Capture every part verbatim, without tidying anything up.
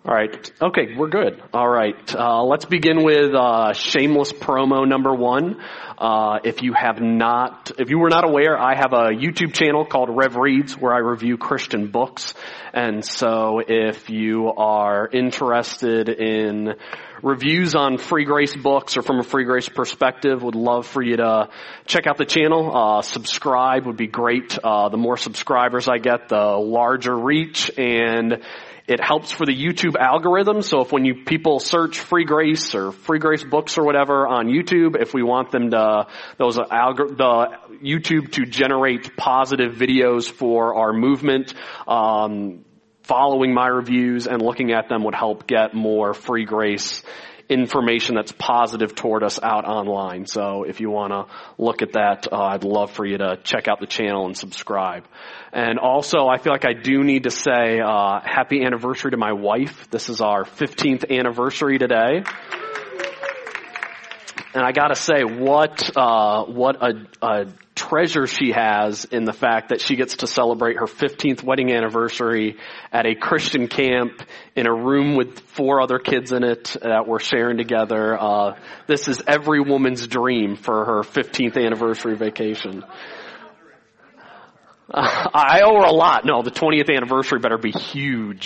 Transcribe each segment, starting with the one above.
All right. Okay, we're good. All right. Uh, let's begin with uh, shameless promo number one. Uh, if you have not, if you were not aware, I have a YouTube channel called Rev Reads where I review Christian books. And so if you are interested in reviews on Free Grace books or from a Free Grace perspective, would love for you to check out the channel. Uh, subscribe would be great. Uh, the more subscribers I get, the larger reach, and it helps for the YouTube algorithm. So if when you people search Free Grace or Free Grace books or whatever on YouTube, if we want them to, those algor- the YouTube to generate positive videos for our movement, um, following my reviews and looking at them would help get more Free Grace information that's positive toward us out online. So if you want to look at that, uh, I'd love for you to check out the channel and subscribe. And also, I feel like I do need to say uh, happy anniversary to my wife. This is our fifteenth anniversary today. And I gotta say, what uh, what a, a treasure she has in the fact that she gets to celebrate her fifteenth wedding anniversary at a Christian camp in a room with four other kids in it that we're sharing together. Uh, this is every woman's dream for her fifteenth anniversary vacation. Uh, I owe her a lot. No, the twentieth anniversary better be huge.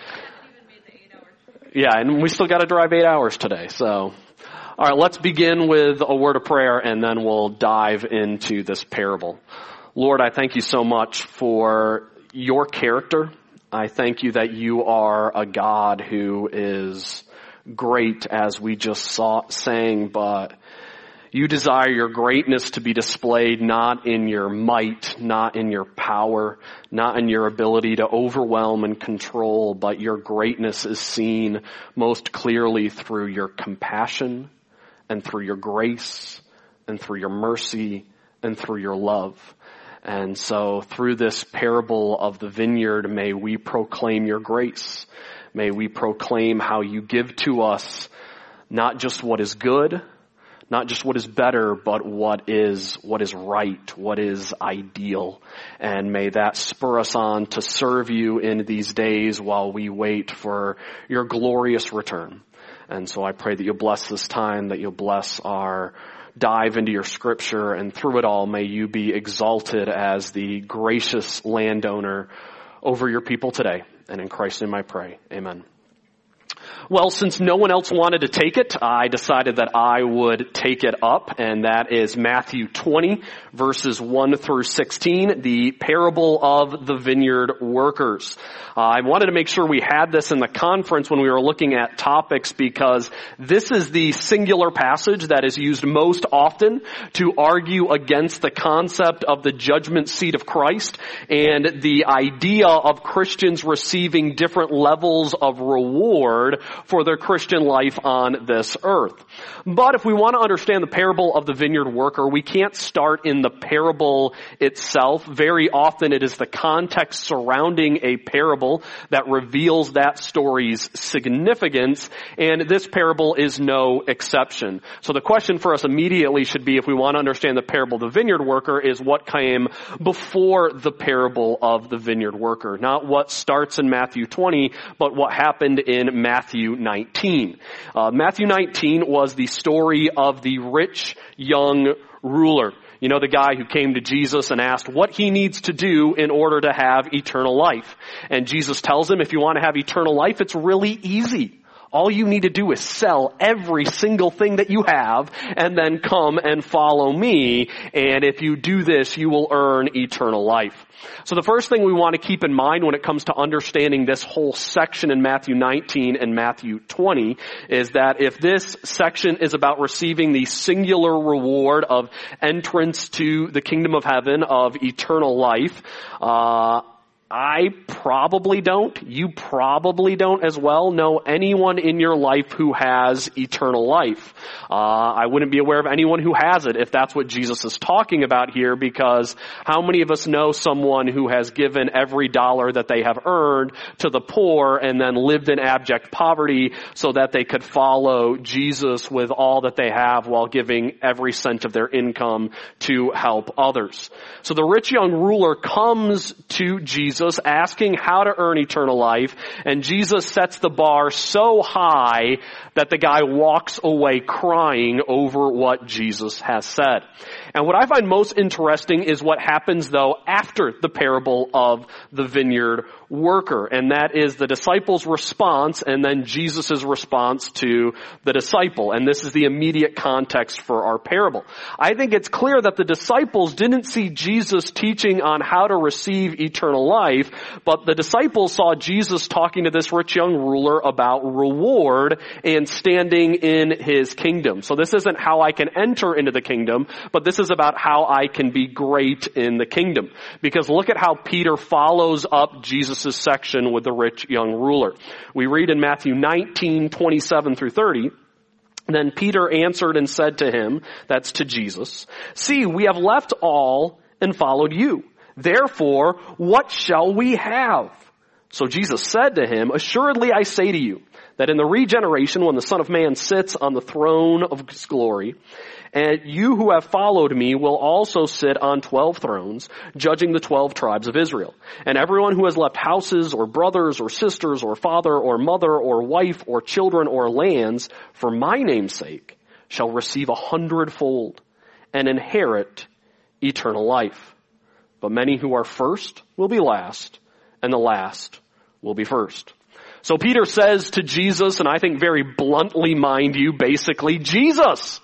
Yeah, and we still got to drive eight hours today, so. All right, let's begin with a word of prayer, and then we'll dive into this parable. Lord, I thank you so much for your character. I thank you that you are a God who is great, as we just saw, sang, but you desire your greatness to be displayed not in your might, not in your power, not in your ability to overwhelm and control, but your greatness is seen most clearly through your compassion, and through your grace, and through your mercy, and through your love. And so through this parable of the vineyard, may we proclaim your grace. May we proclaim how you give to us not just what is good, not just what is better, but what is what is right, what is ideal. And may that spur us on to serve you in these days while we wait for your glorious return. And so I pray that you'll bless this time, that you'll bless our dive into your scripture, and through it all, may you be exalted as the gracious landowner over your people today. And in Christ's name I pray. Amen. Well, since no one else wanted to take it, I decided that I would take it up, and that is Matthew twenty, verses one through sixteen, the parable of the vineyard workers. Uh, I wanted to make sure we had this in the conference when we were looking at topics, because this is the singular passage that is used most often to argue against the concept of the judgment seat of Christ and the idea of Christians receiving different levels of reward for their Christian life on this earth. But if we want to understand the parable of the vineyard worker, we can't start in the parable itself. Very often it is the context surrounding a parable that reveals that story's significance, and this parable is no exception. So the question for us immediately should be, if we want to understand the parable of the vineyard worker, is what came before the parable of the vineyard worker. Not what starts in Matthew twenty, but what happened in Matthew nineteen. Uh, Matthew nineteen was the story of the rich young ruler. You know, the guy who came to Jesus and asked what he needs to do in order to have eternal life. And Jesus tells him, if you want to have eternal life, it's really easy. All you need to do is sell every single thing that you have and then come and follow me. And if you do this, you will earn eternal life. So the first thing we want to keep in mind when it comes to understanding this whole section in Matthew nineteen and Matthew twenty is that if this section is about receiving the singular reward of entrance to the kingdom of heaven, of eternal life, uh, I probably don't, you probably don't as well know anyone in your life who has eternal life. Uh, I wouldn't be aware of anyone who has it if that's what Jesus is talking about here, because how many of us know someone who has given every dollar that they have earned to the poor and then lived in abject poverty so that they could follow Jesus with all that they have while giving every cent of their income to help others? So the rich young ruler comes to Jesus Jesus, asking how to earn eternal life, and Jesus sets the bar so high that the guy walks away crying over what Jesus has said. And what I find most interesting is what happens, though, after the parable of the vineyard worker, and that is the disciples' response and then Jesus' response to the disciple. And this is the immediate context for our parable. I think it's clear that the disciples didn't see Jesus teaching on how to receive eternal life, but the disciples saw Jesus talking to this rich young ruler about reward and standing in his kingdom. So this isn't how I can enter into the kingdom, but this is about how I can be great in the kingdom. Because look at how Peter follows up Jesus' section with the rich young ruler. We read in Matthew nineteen, twenty-seven through thirty, "Then Peter answered and said to him," that's to Jesus, "See, we have left all and followed you. Therefore, what shall we have?" So Jesus said to him, "Assuredly I say to you, that in the regeneration when the Son of Man sits on the throne of his glory, and you who have followed me will also sit on twelve thrones, judging the twelve tribes of Israel. And everyone who has left houses or brothers or sisters or father or mother or wife or children or lands for my name's sake shall receive a hundredfold and inherit eternal life. But many who are first will be last, and the last will be first." So Peter says to Jesus, and I think very bluntly, mind you, basically, "Jesus,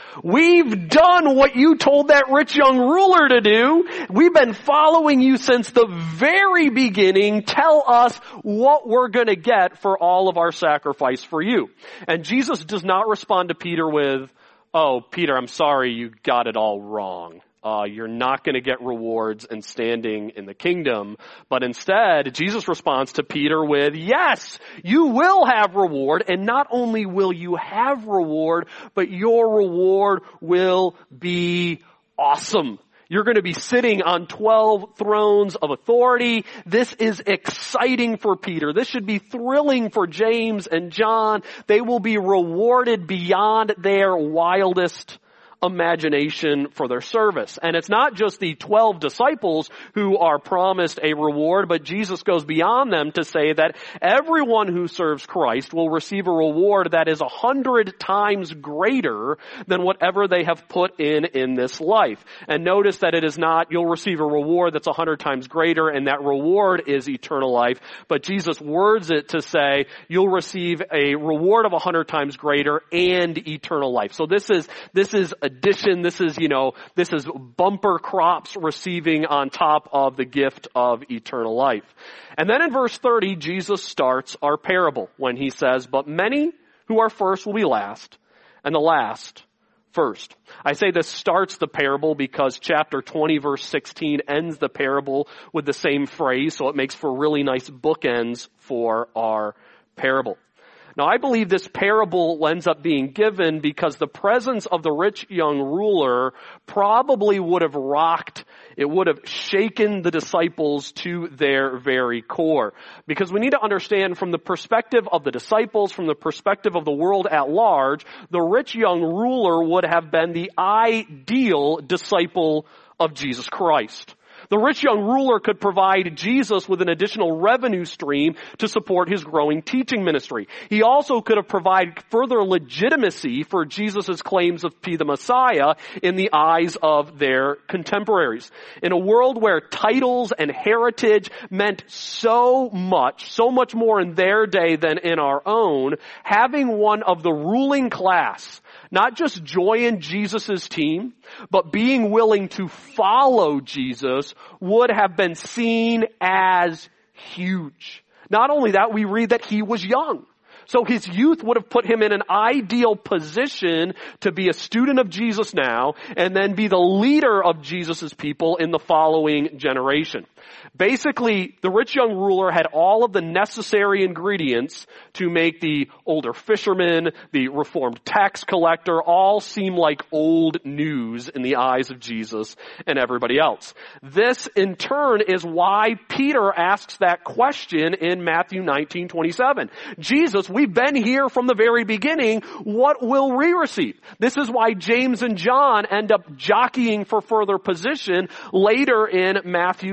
we've done what you told that rich young ruler to do. We've been following you since the very beginning. Tell us what we're going to get for all of our sacrifice for you." And Jesus does not respond to Peter with, "Oh, Peter, I'm sorry, you got it all wrong. Uh, you're not going to get rewards and standing in the kingdom." But instead, Jesus responds to Peter with, "Yes, you will have reward, and not only will you have reward, but your reward will be awesome. You're going to be sitting on twelve thrones of authority." This is exciting for Peter. This should be thrilling for James and John. They will be rewarded beyond their wildest imagination for their service. And it's not just the twelve disciples who are promised a reward, but Jesus goes beyond them to say that everyone who serves Christ will receive a reward that is a hundred times greater than whatever they have put in in this life. And notice that it is not, you'll receive a reward that's a hundred times greater, and that reward is eternal life, but Jesus words it to say, you'll receive a reward of a hundred times greater and eternal life. So this is, this is addition, this is, you know, this is bumper crops receiving on top of the gift of eternal life. And then in verse thirty, Jesus starts our parable when he says, but many who are first will be last, and the last first. I say this starts the parable because chapter twenty verse sixteen ends the parable with the same phrase, so it makes for really nice bookends for our parable. Now, I believe this parable ends up being given because the presence of the rich young ruler probably would have rocked, it would have shaken the disciples to their very core. Because we need to understand from the perspective of the disciples, from the perspective of the world at large, the rich young ruler would have been the ideal disciple of Jesus Christ. The rich young ruler could provide Jesus with an additional revenue stream to support his growing teaching ministry. He also could have provided further legitimacy for Jesus' claims of be the Messiah in the eyes of their contemporaries. In a world where titles and heritage meant so much, so much more in their day than in our own, having one of the ruling class not just join Jesus' team, but being willing to follow Jesus would have been seen as huge. Not only that, we read that he was young. So his youth would have put him in an ideal position to be a student of Jesus now and then be the leader of Jesus' people in the following generation. Basically, the rich young ruler had all of the necessary ingredients to make the older fisherman, the reformed tax collector, all seem like old news in the eyes of Jesus and everybody else. This, in turn, is why Peter asks that question in Matthew nineteen twenty-seven. Jesus, we've been here from the very beginning. What will we receive? This is why James and John end up jockeying for further position later in Matthew chapter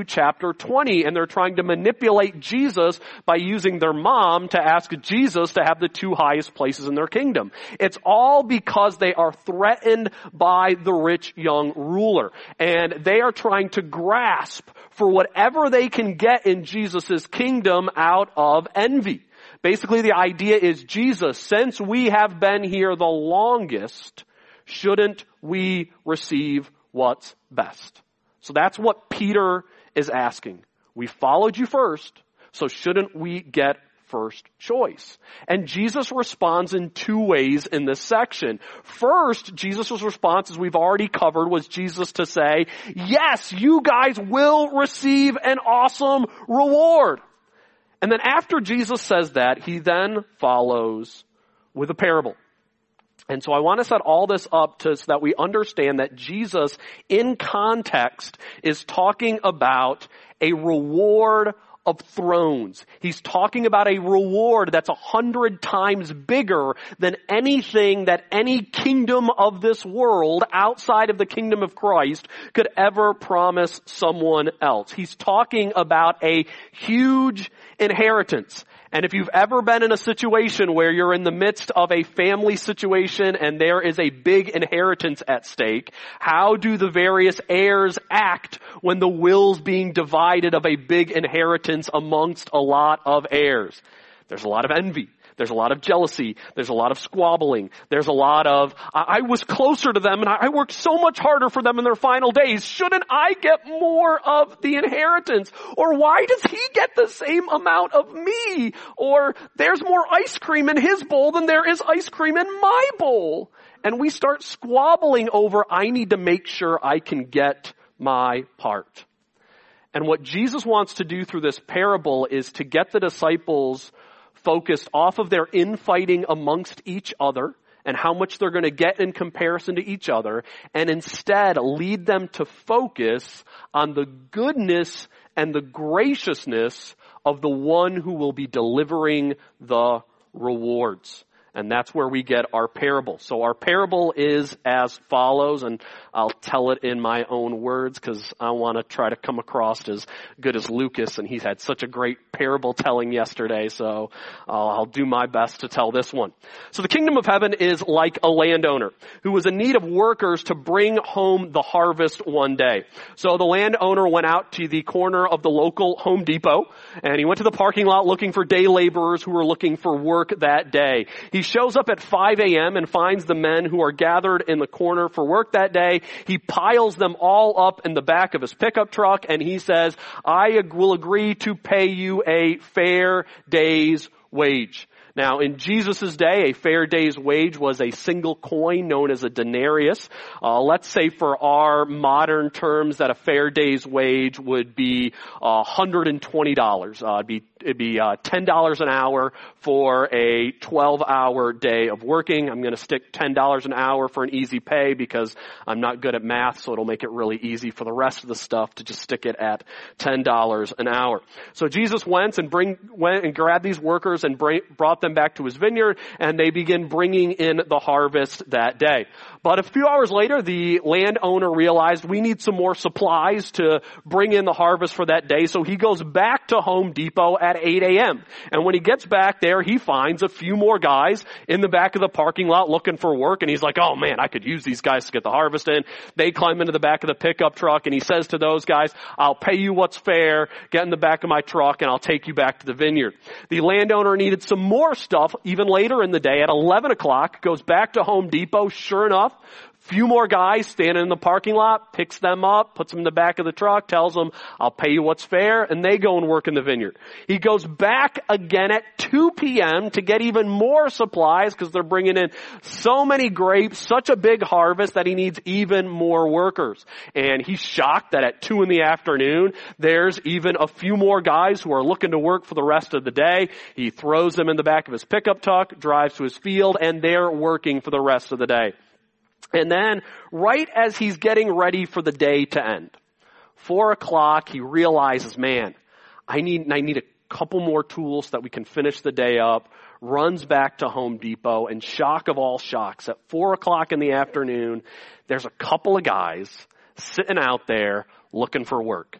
chapter twenty, and they're trying to manipulate Jesus by using their mom to ask Jesus to have the two highest places in their kingdom. It's all because they are threatened by the rich young ruler, and they are trying to grasp for whatever they can get in Jesus' kingdom out of envy. Basically, the idea is, Jesus, since we have been here the longest, shouldn't we receive what's best? So that's what Peter is asking. We followed you first, so shouldn't we get first choice? And Jesus responds in two ways in this section. First, Jesus' response, as we've already covered, was Jesus to say, yes, you guys will receive an awesome reward. And then after Jesus says that, he then follows with a parable. And so I want to set all this up to, so that we understand that Jesus, in context, is talking about a reward of thrones. He's talking about a reward that's a hundred times bigger than anything that any kingdom of this world outside of the kingdom of Christ could ever promise someone else. He's talking about a huge inheritance. And if you've ever been in a situation where you're in the midst of a family situation and there is a big inheritance at stake, how do the various heirs act when the will's being divided of a big inheritance amongst a lot of heirs? There's a lot of envy. There's a lot of jealousy. There's a lot of squabbling. There's a lot of, I, I was closer to them and I, I worked so much harder for them in their final days. Shouldn't I get more of the inheritance? Or why does he get the same amount of me? Or there's more ice cream in his bowl than there is ice cream in my bowl. And we start squabbling over, I need to make sure I can get my part. And what Jesus wants to do through this parable is to get the disciples focused off of their infighting amongst each other and how much they're going to get in comparison to each other, and instead lead them to focus on the goodness and the graciousness of the one who will be delivering the rewards. And that's where we get our parable. So our parable is as follows, and I'll tell it in my own words because I want to try to come across as good as Lucas, and he's had such a great parable telling yesterday, so I'll, I'll do my best to tell this one. So the kingdom of heaven is like a landowner who was in need of workers to bring home the harvest one day. So the landowner went out to the corner of the local Home Depot, and he went to the parking lot looking for day laborers who were looking for work that day. He shows up at five a.m. and finds the men who are gathered in the corner for work that day. He piles them all up in the back of his pickup truck, and he says, I will agree to pay you a fair day's wage. Now, in Jesus' day, a fair day's wage was a single coin known as a denarius. Uh, let's say for our modern terms that a fair day's wage would be uh, one hundred twenty dollars. Uh, it'd be It'd be uh, ten dollars an hour for a twelve-hour day of working. I'm going to stick ten dollars an hour for an easy pay because I'm not good at math, so it'll make it really easy for the rest of the stuff to just stick it at ten dollars an hour. So Jesus went and bring went and grabbed these workers and bring, brought them back to his vineyard, and they begin bringing in the harvest that day. But a few hours later, the landowner realized we need some more supplies to bring in the harvest for that day, so he goes back to Home Depot at eight a.m. And when he gets back there, he finds a few more guys in the back of the parking lot looking for work. And he's like, oh man, I could use these guys to get the harvest in. They climb into the back of the pickup truck, and he says to those guys, I'll pay you what's fair. Get in the back of my truck and I'll take you back to the vineyard. The landowner needed some more stuff even later in the day at eleven o'clock, goes back to Home Depot. Sure enough, few more guys standing in the parking lot, picks them up, puts them in the back of the truck, tells them, I'll pay you what's fair, and they go and work in the vineyard. He goes back again at two p.m. to get even more supplies because they're bringing in so many grapes, such a big harvest that he needs even more workers. And he's shocked that at two in the afternoon, there's even a few more guys who are looking to work for the rest of the day. He throws them in the back of his pickup truck, drives to his field, and they're working for the rest of the day. And then, right as he's getting ready for the day to end, four o'clock, he realizes, man, I need, I need a couple more tools so that we can finish the day up, runs back to Home Depot, and shock of all shocks, at four o'clock in the afternoon, there's a couple of guys sitting out there looking for work.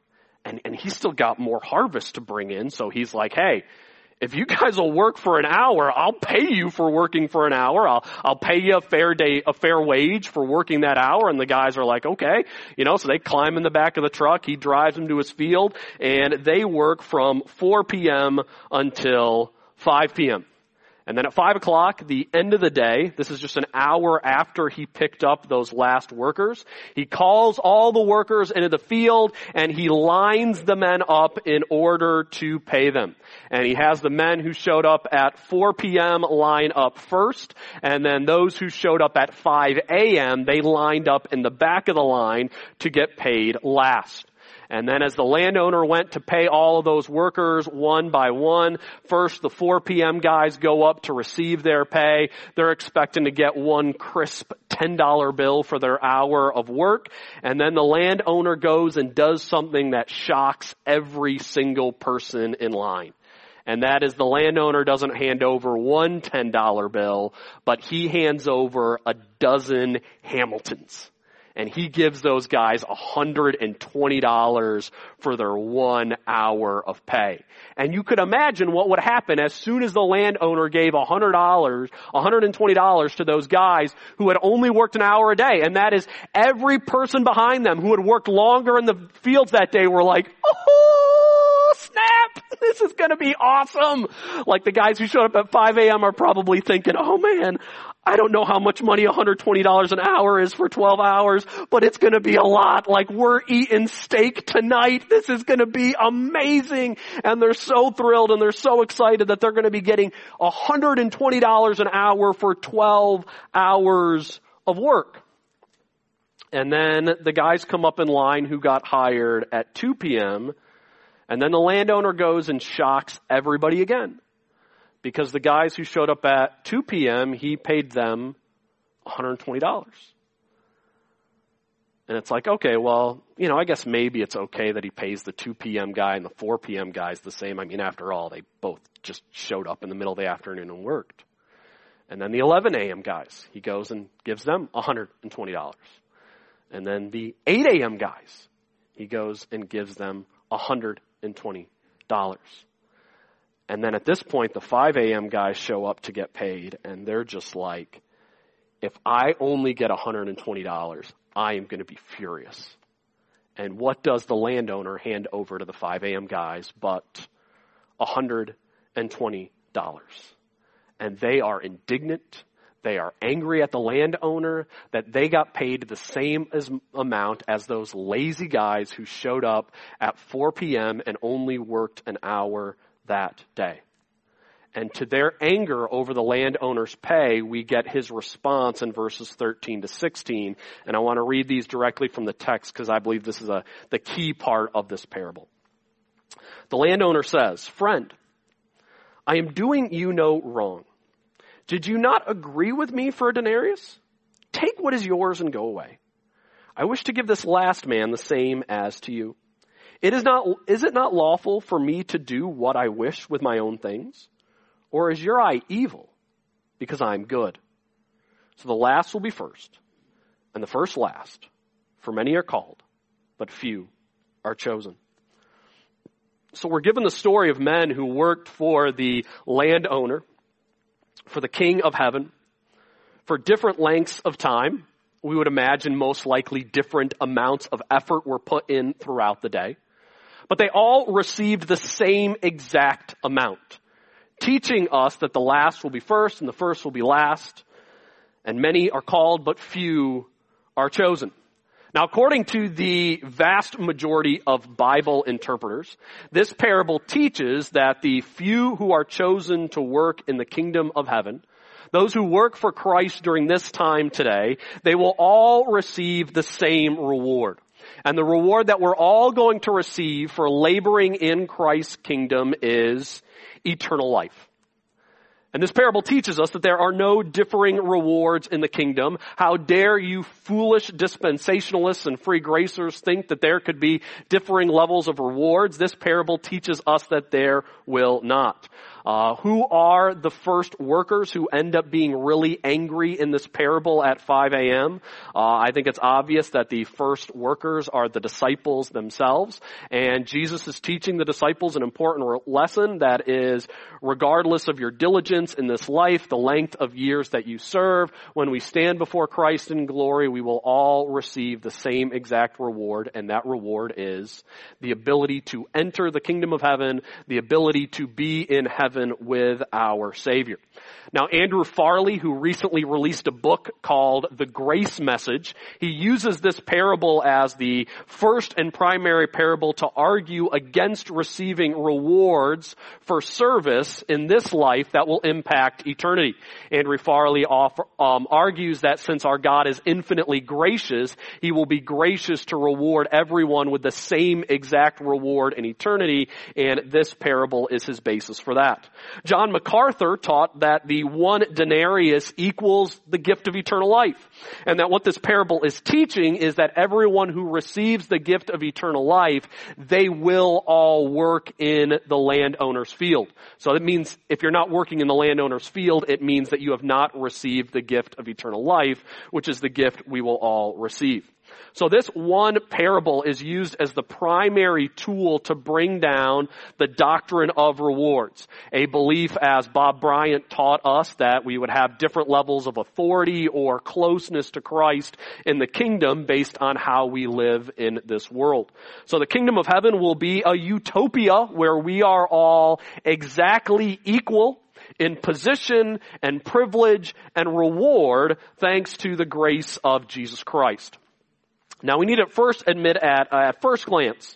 And, and he's still got more harvest to bring in. So he's like, hey, if you guys will work for an hour, I'll pay you for working for an hour. I'll, I'll pay you a fair day, a fair wage for working that hour. And the guys are like, okay, you know, so they climb in the back of the truck. He drives them to his field and they work from four p.m. until five p.m. And then at five o'clock, the end of the day, this is just an hour after he picked up those last workers, he calls all the workers into the field and he lines the men up in order to pay them. And he has the men who showed up at four p.m. line up first, and then those who showed up at five a.m., they lined up in the back of the line to get paid last. And then as the landowner went to pay all of those workers one by one, first the four p.m. guys go up to receive their pay. They're expecting to get one crisp ten dollar bill for their hour of work. And then the landowner goes and does something that shocks every single person in line. And that is the landowner doesn't hand over one ten dollar bill, but he hands over a dozen Hamiltons. And he gives those guys one hundred twenty dollars for their one hour of pay. And you could imagine what would happen as soon as the landowner gave one hundred dollars, one hundred twenty dollars to those guys who had only worked an hour a day. And that is every person behind them who had worked longer in the fields that day were like, oh, snap, this is going to be awesome. Like the guys who showed up at five a.m. are probably thinking, oh man, I don't know how much money one hundred twenty dollars an hour is for twelve hours, but it's going to be a lot. Like we're eating steak tonight. This is going to be amazing. And they're so thrilled and they're so excited that they're going to be getting one hundred twenty dollars an hour for twelve hours of work. And then the guys come up in line who got hired at two p.m. And then the landowner goes and shocks everybody again. Because the guys who showed up at two p.m., he paid them one hundred twenty dollars. And it's like, okay, well, you know, I guess maybe it's okay that he pays the two p.m. guy and the four p.m. guys the same. I mean, after all, they both just showed up in the middle of the afternoon and worked. And then the eleven a.m. guys, he goes and gives them one hundred twenty dollars. And then the eight a.m. guys, he goes and gives them one hundred twenty dollars. And then at this point, the five a.m. guys show up to get paid, and they're just like, if I only get one hundred twenty dollars, I am going to be furious. And what does the landowner hand over to the five a.m. guys but one hundred twenty dollars? And they are indignant. They are angry at the landowner that they got paid the same as, amount as those lazy guys who showed up at four p.m. and only worked an hour that day. And to their anger over the landowner's pay, we get his response in verses thirteen to sixteen. And I want to read these directly from the text because I believe this is a, the key part of this parable. The landowner says, "Friend, I am doing you no wrong. Did you not agree with me for a denarius? Take what is yours and go away. I wish to give this last man the same as to you. It is not, is it not lawful for me to do what I wish with my own things? Or is your eye evil because I am good? So the last will be first, and the first last. For many are called, but few are chosen." So we're given the story of men who worked for the landowner, for the King of Heaven, for different lengths of time. We would imagine most likely different amounts of effort were put in throughout the day. But they all received the same exact amount, teaching us that the last will be first and the first will be last. And many are called, but few are chosen. Now, according to the vast majority of Bible interpreters, this parable teaches that the few who are chosen to work in the kingdom of heaven, those who work for Christ during this time today, they will all receive the same reward. And the reward that we're all going to receive for laboring in Christ's kingdom is eternal life. And this parable teaches us that there are no differing rewards in the kingdom. How dare you foolish dispensationalists and free gracers think that there could be differing levels of rewards? This parable teaches us that there will not. Uh, who are the first workers who end up being really angry in this parable at five a.m.? Uh, I think it's obvious that the first workers are the disciples themselves. And Jesus is teaching the disciples an important lesson that is, regardless of your diligence in this life, the length of years that you serve, when we stand before Christ in glory, we will all receive the same exact reward. And that reward is the ability to enter the kingdom of heaven, the ability to be in heaven with our Savior. Now, Andrew Farley, who recently released a book called The Grace Message, he uses this parable as the first and primary parable to argue against receiving rewards for service in this life that will impact eternity. Andrew Farley offer, um, argues that since our God is infinitely gracious, he will be gracious to reward everyone with the same exact reward in eternity, and this parable is his basis for that. John MacArthur taught that the one denarius equals the gift of eternal life. And that what this parable is teaching is that everyone who receives the gift of eternal life, they will all work in the landowner's field. So that means if you're not working in the landowner's field, it means that you have not received the gift of eternal life, which is the gift we will all receive. So this one parable is used as the primary tool to bring down the doctrine of rewards. A belief, as Bob Bryant taught us, that we would have different levels of authority or closeness to Christ in the kingdom based on how we live in this world. So the kingdom of heaven will be a utopia where we are all exactly equal in position and privilege and reward thanks to the grace of Jesus Christ. Now, we need to first admit at, uh, at first glance,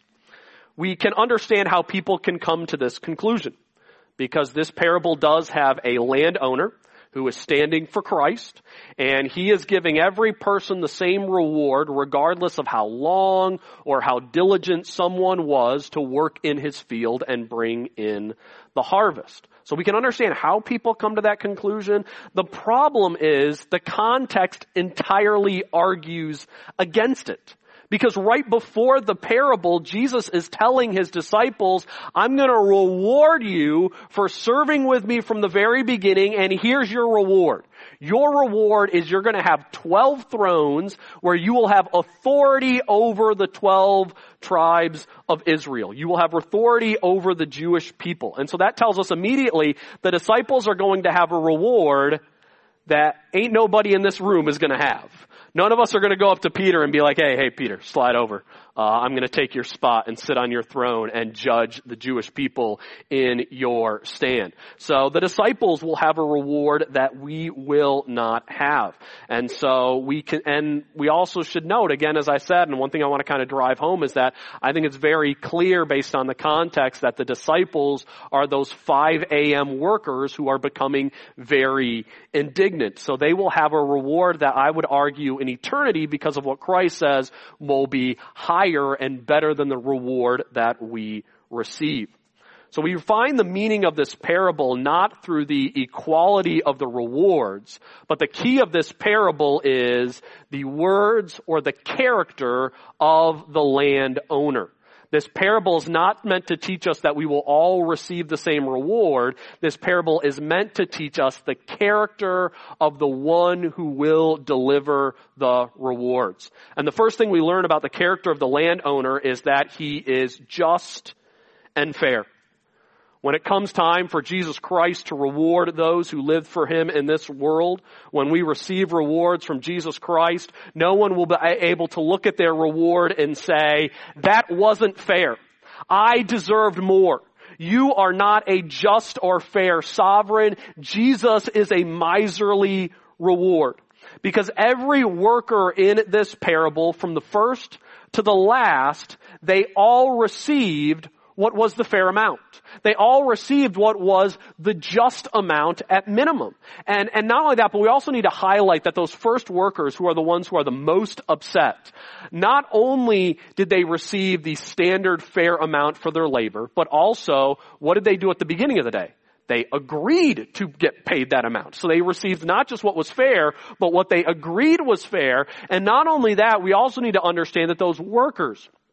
we can understand how people can come to this conclusion, because this parable does have a landowner who is standing for Christ, and he is giving every person the same reward regardless of how long or how diligent someone was to work in his field and bring in the harvest. So we can understand how people come to that conclusion. The problem is the context entirely argues against it. Because right before the parable, Jesus is telling his disciples, I'm going to reward you for serving with me from the very beginning, and here's your reward. Your reward is you're going to have twelve thrones where you will have authority over the twelve tribes of Israel. You will have authority over the Jewish people. And so that tells us immediately the disciples are going to have a reward that ain't nobody in this room is going to have. None of us are going to go up to Peter and be like, hey, hey, Peter, slide over. Uh, I'm going to take your spot and sit on your throne and judge the Jewish people in your stand. So the disciples will have a reward that we will not have. And so we can, and we also should note, again, as I said, and one thing I want to kind of drive home is that I think it's very clear based on the context that the disciples are those five a.m. workers who are becoming very indignant. So they will have a reward that I would argue in eternity, because of what Christ says, will be higher and better than the reward that we receive. So we find the meaning of this parable not through the equality of the rewards, but the key of this parable is the words or the character of the landowner. This parable is not meant to teach us that we will all receive the same reward. This parable is meant to teach us the character of the one who will deliver the rewards. And the first thing we learn about the character of the landowner is that he is just and fair. When it comes time for Jesus Christ to reward those who live for him in this world, when we receive rewards from Jesus Christ, no one will be able to look at their reward and say, that wasn't fair. I deserved more. You are not a just or fair sovereign. Jesus is a miserly reward. Because every worker in this parable, from the first to the last, they all received what was the fair amount. They all received what was the just amount at minimum. And, and not only that, but we also need to highlight that those first workers, who are the ones who are the most upset, not only did they receive the standard fair amount for their labor, but also, what did they do at the beginning of the day? They agreed to get paid that amount. So they received not just what was fair, but what they agreed was fair. And not only that, we also need to understand that those workers,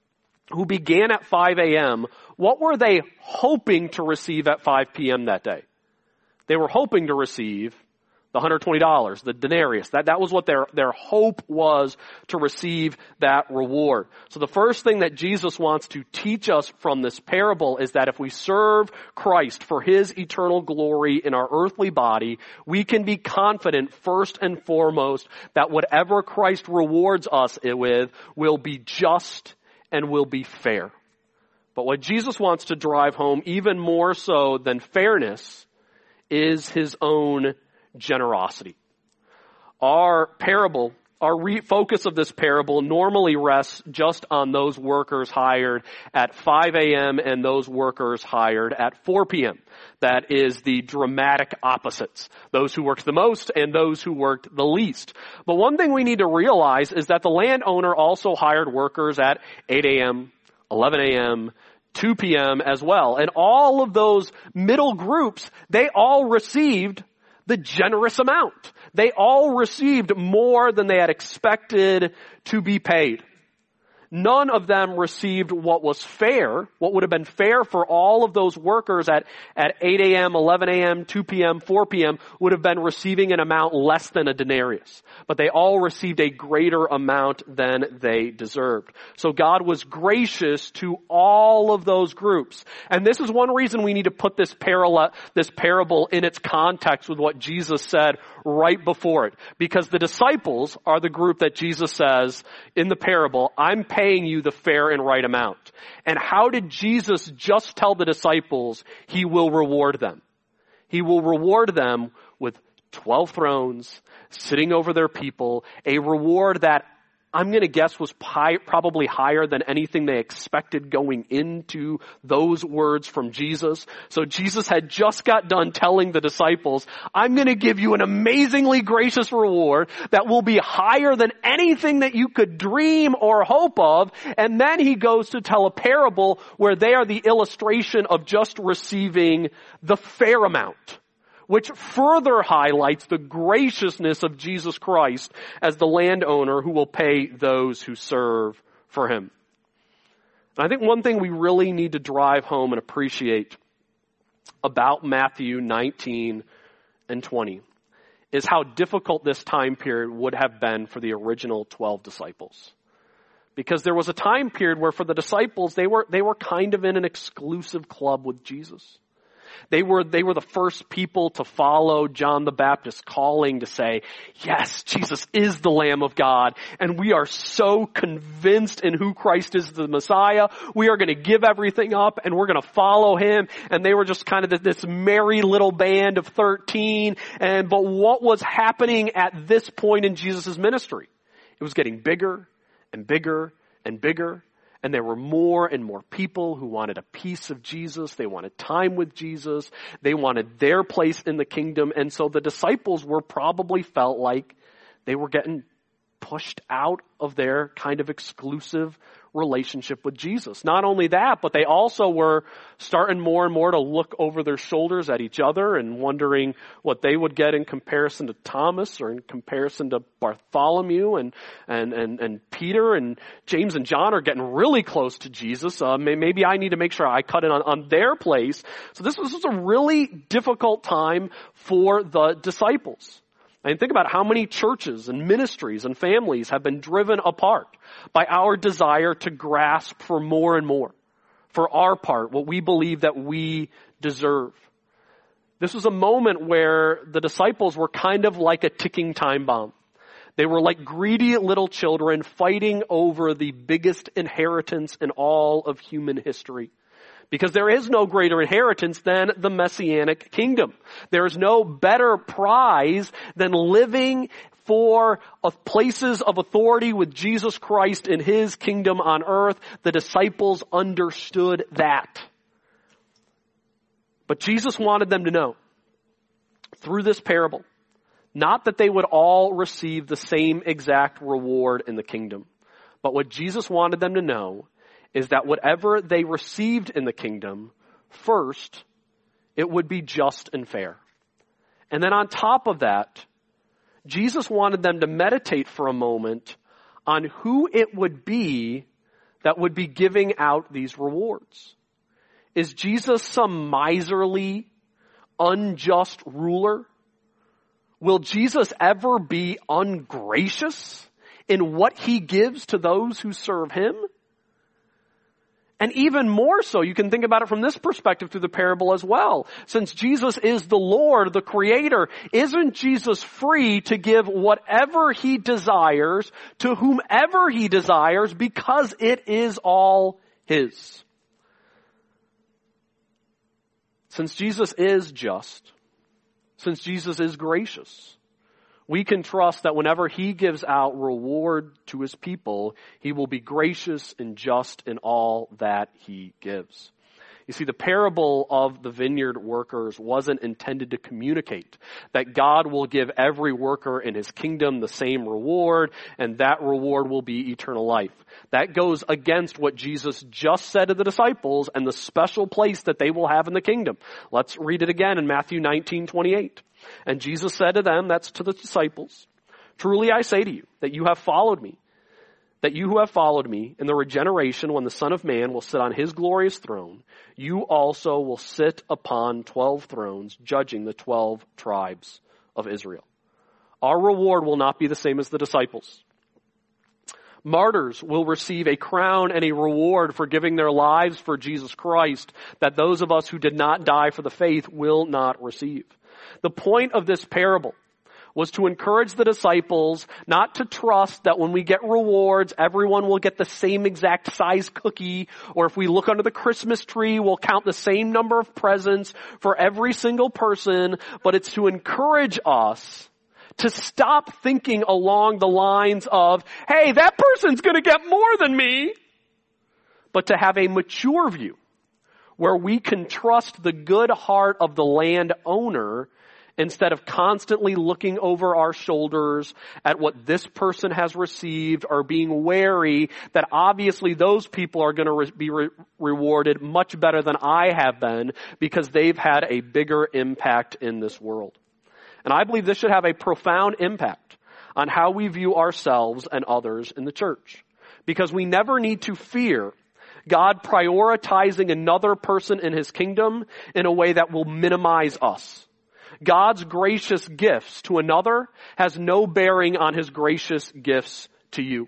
who began at five a.m., what were they hoping to receive at five p.m. that day? They were hoping to receive the one hundred twenty dollars, the denarius. That, that was what their, their hope was, to receive that reward. So the first thing that Jesus wants to teach us from this parable is that if we serve Christ for his eternal glory in our earthly body, we can be confident first and foremost that whatever Christ rewards us with will be just and will be fair. But what Jesus wants to drive home even more so than fairness is his own generosity. Our parable, our re- focus of this parable normally rests just on those workers hired at five a.m. and those workers hired at four p.m. That is the dramatic opposites. Those who worked the most and those who worked the least. But one thing we need to realize is that the landowner also hired workers at eight a.m., eleven a.m., two p.m. as well. And all of those middle groups, they all received the generous amount. They all received more than they had expected to be paid. None of them received what was fair, what would have been fair for all of those workers at, at eight a.m., eleven a.m., two p.m., four p.m. would have been receiving an amount less than a denarius. But they all received a greater amount than they deserved. So God was gracious to all of those groups. And this is one reason we need to put this parallel, this parable in its context with what Jesus said right before it. Because the disciples are the group that Jesus says in the parable, I'm paying paying you the fair and right amount. And how did Jesus just tell the disciples he will reward them? He will reward them with twelve thrones, sitting over their people, a reward that I'm going to guess was pi- probably higher than anything they expected going into those words from Jesus. So Jesus had just got done telling the disciples, I'm going to give you an amazingly gracious reward that will be higher than anything that you could dream or hope of. And then he goes to tell a parable where they are the illustration of just receiving the fair amount, which further highlights the graciousness of Jesus Christ as the landowner who will pay those who serve for him. And I think one thing we really need to drive home and appreciate about Matthew nineteen and twenty is how difficult this time period would have been for the original twelve disciples. Because there was a time period where for the disciples, they were, they were kind of in an exclusive club with Jesus. They were, they were the first people to follow John the Baptist calling to say, yes, Jesus is the Lamb of God. And we are so convinced in who Christ is, the Messiah. We are going to give everything up and we're going to follow him. And they were just kind of this merry little band of thirteen. And, but what was happening at this point in Jesus' ministry? It was getting bigger and bigger and bigger. And there were more and more people who wanted a piece of Jesus. They wanted time with Jesus. They wanted their place in the kingdom. And so the disciples were probably felt like they were getting pushed out of their kind of exclusive relationship with Jesus. Not only that, but they also were starting more and more to look over their shoulders at each other and wondering what they would get in comparison to Thomas or in comparison to Bartholomew and and and, and Peter and James and John are getting really close to Jesus. Uh, maybe I need to make sure I cut in on, on their place. So this was, this was a really difficult time for the disciples. And think about how many churches and ministries and families have been driven apart by our desire to grasp for more and more, for our part, what we believe that we deserve. This was a moment where the disciples were kind of like a ticking time bomb. They were like greedy little children fighting over the biggest inheritance in all of human history. Because there is no greater inheritance than the Messianic kingdom. There is no better prize than living for places of authority with Jesus Christ in his kingdom on earth. The disciples understood that. But Jesus wanted them to know through this parable, not that they would all receive the same exact reward in the kingdom, but what Jesus wanted them to know is that whatever they received in the kingdom, first, it would be just and fair. And then on top of that, Jesus wanted them to meditate for a moment on who it would be that would be giving out these rewards? Is Jesus some miserly, unjust ruler? Will Jesus ever be ungracious in what he gives to those who serve him? And even more so, you can think about it from this perspective through the parable as well. Since Jesus is the Lord, the Creator, isn't Jesus free to give whatever he desires to whomever he desires because it is all his? Since Jesus is just, since Jesus is gracious, we can trust that whenever he gives out reward to his people, he will be gracious and just in all that he gives. You see, the parable of the vineyard workers wasn't intended to communicate that God will give every worker in his kingdom the same reward, and that reward will be eternal life. That goes against what Jesus just said to the disciples and the special place that they will have in the kingdom. Let's read it again in Matthew nineteen twenty-eight. And Jesus said to them, that's to the disciples, "Truly I say to you that you have followed me, that you who have followed me in the regeneration when the Son of Man will sit on his glorious throne, you also will sit upon twelve thrones, judging the twelve tribes of Israel." Our reward will not be the same as the disciples. Martyrs will receive a crown and a reward for giving their lives for Jesus Christ that those of us who did not die for the faith will not receive. The point of this parable was to encourage the disciples not to trust that when we get rewards, everyone will get the same exact size cookie, or if we look under the Christmas tree, we'll count the same number of presents for every single person, but it's to encourage us to stop thinking along the lines of, hey, that person's going to get more than me, but to have a mature view where we can trust the good heart of the landowner instead of constantly looking over our shoulders at what this person has received or being wary that obviously those people are going to re- be re- rewarded much better than I have been because they've had a bigger impact in this world. And I believe this should have a profound impact on how we view ourselves and others in the church, because we never need to fear God prioritizing another person in his kingdom in a way that will minimize us. God's gracious gifts to another has no bearing on his gracious gifts to you.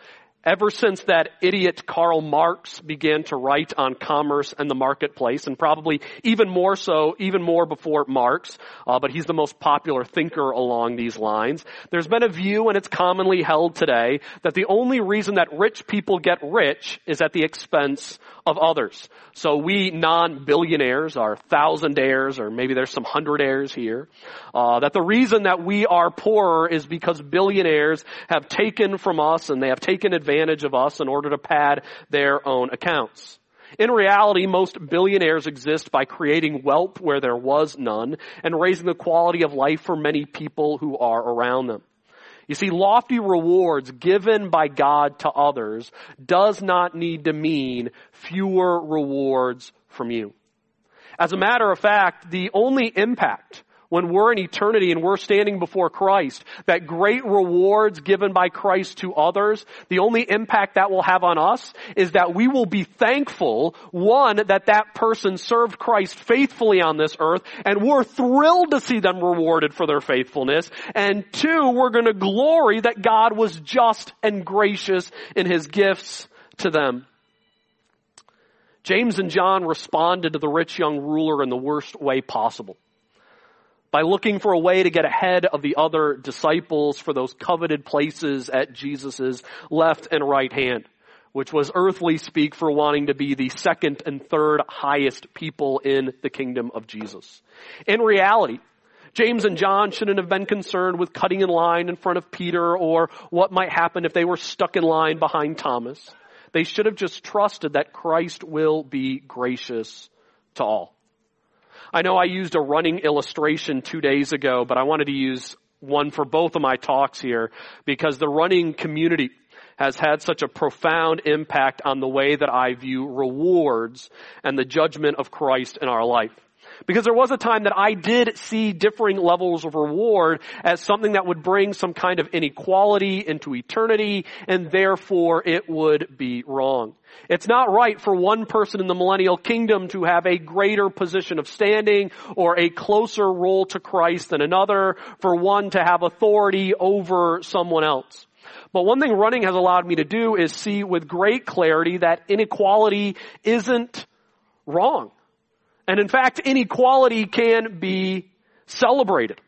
Ever since that idiot Karl Marx began to write on commerce and the marketplace, and probably even more so, even more before Marx, uh, but he's the most popular thinker along these lines, there's been a view, and it's commonly held today, that the only reason that rich people get rich is at the expense of others. So we non-billionaires are thousandaires, or maybe there's some hundredaires here, uh, that the reason that we are poorer is because billionaires have taken from us and they have taken advantage of us in order to pad their own accounts. In reality, most billionaires exist by creating wealth where there was none and raising the quality of life for many people who are around them. You see, lofty rewards given by God to others does not need to mean fewer rewards from you. As a matter of fact, the only impact when we're in eternity and we're standing before Christ, that great rewards given by Christ to others, the only impact that will have on us is that we will be thankful, one, that that person served Christ faithfully on this earth, and we're thrilled to see them rewarded for their faithfulness, and two, we're going to glory that God was just and gracious in his gifts to them. James and John responded to the rich young ruler in the worst way possible, by looking for a way to get ahead of the other disciples for those coveted places at Jesus' left and right hand, which was earthly speak for wanting to be the second and third highest people in the kingdom of Jesus. In reality, James and John shouldn't have been concerned with cutting in line in front of Peter or what might happen if they were stuck in line behind Thomas. They should have just trusted that Christ will be gracious to all. I know I used a running illustration two days ago, but I wanted to use one for both of my talks here because the running community has had such a profound impact on the way that I view rewards and the judgment of Christ in our life. Because there was a time that I did see differing levels of reward as something that would bring some kind of inequality into eternity, and therefore it would be wrong. It's not right for one person in the millennial kingdom to have a greater position of standing or a closer role to Christ than another, for one to have authority over someone else. But one thing running has allowed me to do is see with great clarity that inequality isn't wrong. And in fact, inequality can be celebrated.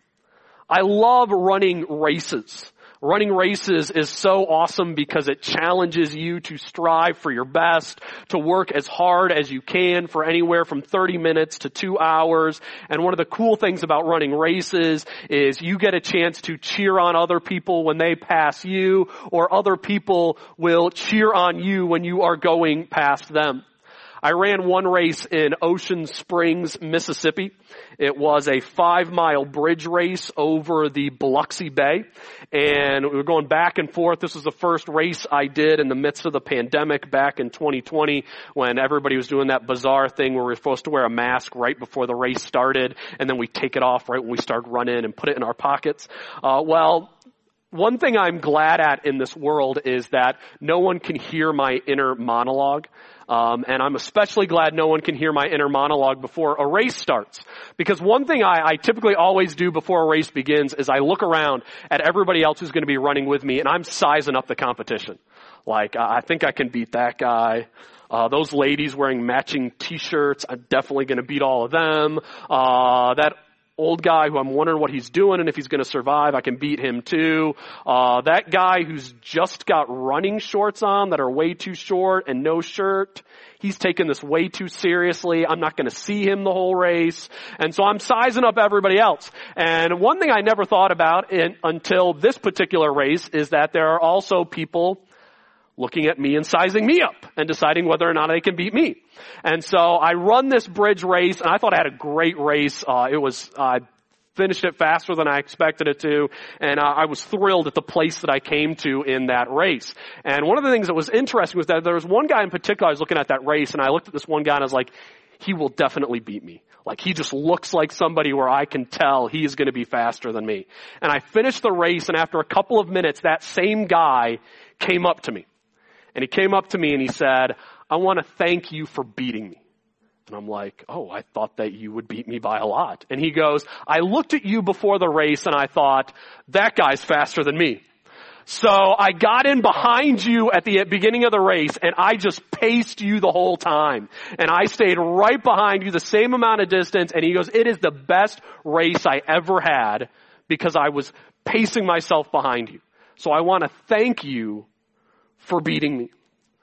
I love running races. Running races is so awesome because it challenges you to strive for your best, to work as hard as you can for anywhere from thirty minutes to two hours. And one of the cool things about running races is you get a chance to cheer on other people when they pass you, or other people will cheer on you when you are going past them. I ran one race in Ocean Springs, Mississippi. It was a five-mile bridge race over the Biloxi Bay, and we were going back and forth. This was the first race I did in the midst of the pandemic back in twenty twenty, when everybody was doing that bizarre thing where we were supposed to wear a mask right before the race started, and then we take it off right when we start running and put it in our pockets. Uh, well, one thing I'm glad at in this world is that no one can hear my inner monologue. Um, and I'm especially glad no one can hear my inner monologue before a race starts. Because one thing I, I typically always do before a race begins is I look around at everybody else who's going to be running with me, and I'm sizing up the competition. Like, uh, I think I can beat that guy. Uh, those ladies wearing matching t-shirts, I'm definitely going to beat all of them. Uh, that old guy who I'm wondering what he's doing and if he's going to survive, I can beat him too. Uh, that guy who's just got running shorts on that are way too short and no shirt, he's taking this way too seriously. I'm not going to see him the whole race. And so I'm sizing up everybody else. And one thing I never thought about in, until this particular race is that there are also people looking at me and sizing me up and deciding whether or not they can beat me. And so I run this bridge race, and I thought I had a great race. Uh, it was, I uh, finished it faster than I expected it to, and uh, I was thrilled at the place that I came to in that race. And one of the things that was interesting was that there was one guy in particular, I was looking at that race, and I looked at this one guy and I was like, he will definitely beat me. Like, he just looks like somebody where I can tell he is going to be faster than me. And I finished the race, and after a couple of minutes, that same guy came up to me. And he came up to me and he said, I want to thank you for beating me. And I'm like, oh, I thought that you would beat me by a lot. And he goes, I looked at you before the race and I thought, that guy's faster than me. So I got in behind you at the beginning of the race and I just paced you the whole time. And I stayed right behind you the same amount of distance. And he goes, it is the best race I ever had because I was pacing myself behind you. So I want to thank you for beating me.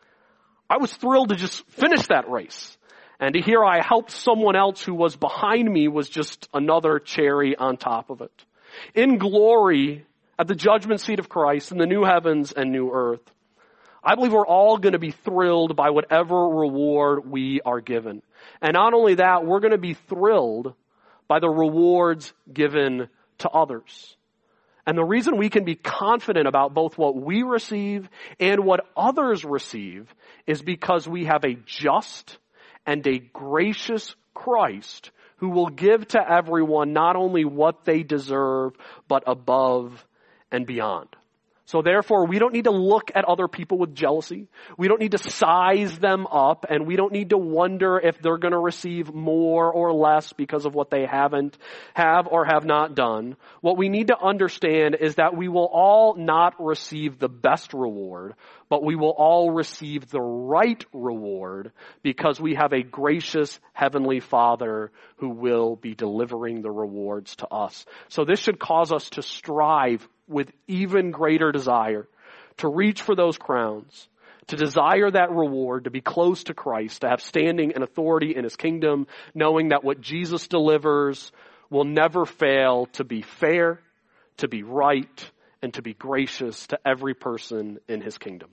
I was thrilled to just finish that race. And to hear I helped someone else who was behind me was just another cherry on top of it. In glory, at the judgment seat of Christ, in the new heavens and new earth, I believe we're all going to be thrilled by whatever reward we are given. And not only that, we're going to be thrilled by the rewards given to others. And the reason we can be confident about both what we receive and what others receive is because we have a just and a gracious Christ who will give to everyone not only what they deserve, but above and beyond. So therefore, we don't need to look at other people with jealousy. We don't need to size them up, and we don't need to wonder if they're going to receive more or less because of what they haven't, have or have not done. What we need to understand is that we will all not receive the best reward, but we will all receive the right reward because we have a gracious heavenly Father who will be delivering the rewards to us. So this should cause us to strive with even greater desire to reach for those crowns, to desire that reward, to be close to Christ, to have standing and authority in his kingdom, knowing that what Jesus delivers will never fail to be fair, to be right, and to be gracious to every person in his kingdom.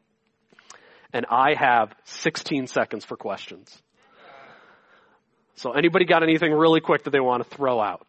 And I have sixteen seconds for questions. So anybody got anything really quick that they want to throw out?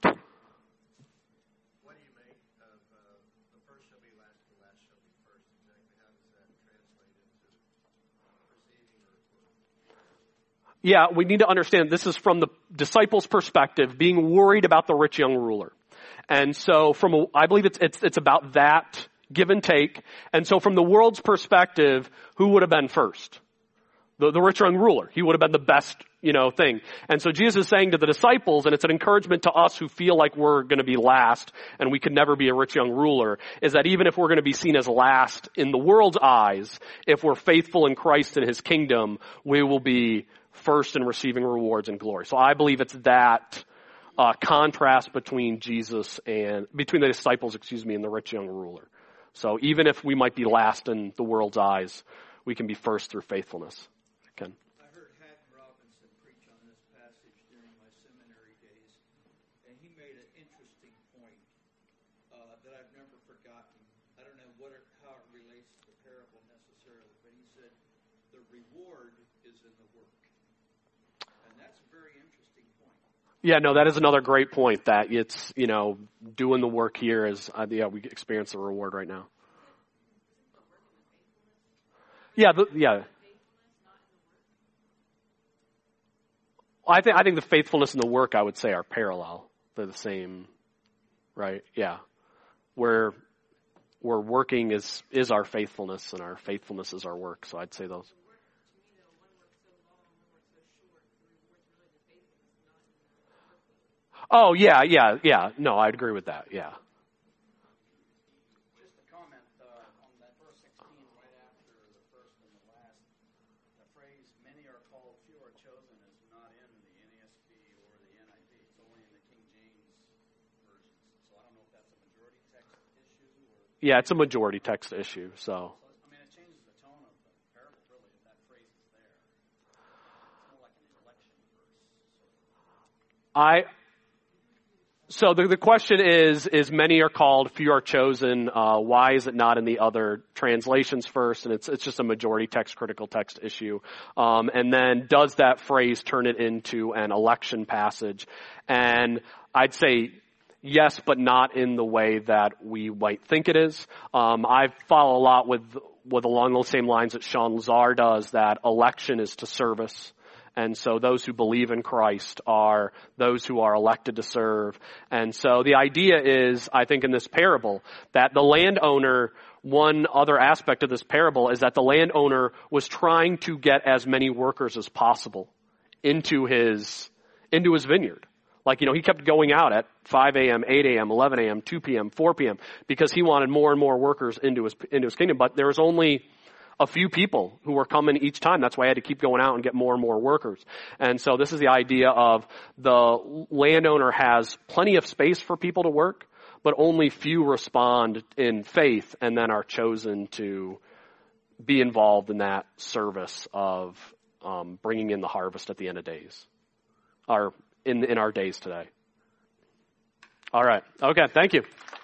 Yeah, we need to understand this is from the disciples' perspective, being worried about the rich young ruler. And so from, a, I believe it's, it's, it's about that give and take. And so from the world's perspective, who would have been first? The, the rich young ruler. He would have been the best, you know, thing. And so Jesus is saying to the disciples, and it's an encouragement to us who feel like we're going to be last and we could never be a rich young ruler, is that even if we're going to be seen as last in the world's eyes, if we're faithful in Christ and his kingdom, we will be first in receiving rewards and glory. So I believe it's that uh, contrast between Jesus and, between the disciples, excuse me, and the rich young ruler. So even if we might be last in the world's eyes, we can be first through faithfulness. Ken? I heard Haddon Robinson preach on this passage during my seminary days, and he made an interesting point uh, that I've never forgotten. I don't know what it, how it relates to the parable necessarily, but he said the reward is in the work. And that's a very interesting point. Yeah, no, that is another great point, that it's, you know, doing the work here is, uh, yeah, we experience the reward right now. Yeah, the, yeah. I think I think the faithfulness and the work, I would say, are parallel. They're the same, right? Yeah, where we're working is is our faithfulness, and our faithfulness is our work. So I'd say those. Oh yeah, yeah, yeah. No, I'd agree with that. Yeah. Just a comment uh, on that verse sixteen, right after the first and the last. The phrase "many are called, few are chosen" is not in the N A S B or the N I V. It's only in the King James versions. So I don't know if that's a majority text issue or. Yeah, it's a majority text issue. So. so I mean, it changes the tone of the parable, really, if that phrase is there. It's more like an election verse. So. I. So the, the question is, is many are called, few are chosen. Uh, why is it not in the other translations first? And it's it's just a majority text, critical text issue. Um, and then does that phrase turn it into an election passage? And I'd say yes, but not in the way that we might think it is. Um, I follow a lot with, with along those same lines that Sean Lazar does, that election is to service. And so those who believe in Christ are those who are elected to serve. And so the idea is, I think in this parable, that the landowner, one other aspect of this parable is that the landowner was trying to get as many workers as possible into his, into his vineyard. Like, you know, he kept going out at five a.m., eight a.m., eleven a.m., two p.m., four p.m. because he wanted more and more workers into his, into his kingdom. But there was only a few people who were coming each time. That's why I had to keep going out and get more and more workers. And so this is the idea of the landowner has plenty of space for people to work, but only few respond in faith and then are chosen to be involved in that service of um, bringing in the harvest at the end of days, or in in our days today. All right. Okay. Thank you.